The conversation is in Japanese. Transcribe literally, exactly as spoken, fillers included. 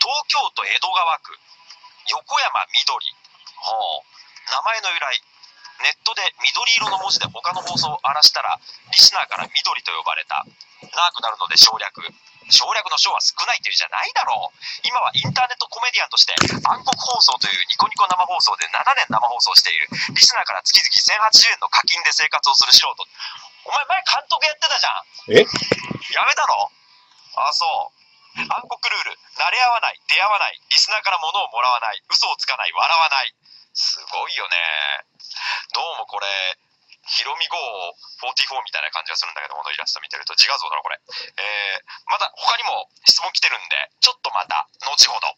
京都江戸川区横山みどり。ほう、名前の由来、ネットで緑色の文字で他の放送を荒らしたらリスナーから緑と呼ばれた。長くなるので省略。省略の省は少ないというじゃないだろう。今はインターネットコメディアンとして暗黒放送というニコニコ生放送でななねん生放送している。リスナーから月々せんはちじゅうえんの課金で生活をする素人。お前前監督やってたじゃん。 えやめたの？あ、そう。暗黒ルール、慣れ合わない、出会わない、リスナーから物をもらわない、嘘をつかない、笑わない。すごいよね。どうもこれヒロミ号よんじゅうよんみたいな感じがするんだけど、このイラスト見てると自画像だろこれ。えー、また他にも質問来てるんで、ちょっとまた後ほど。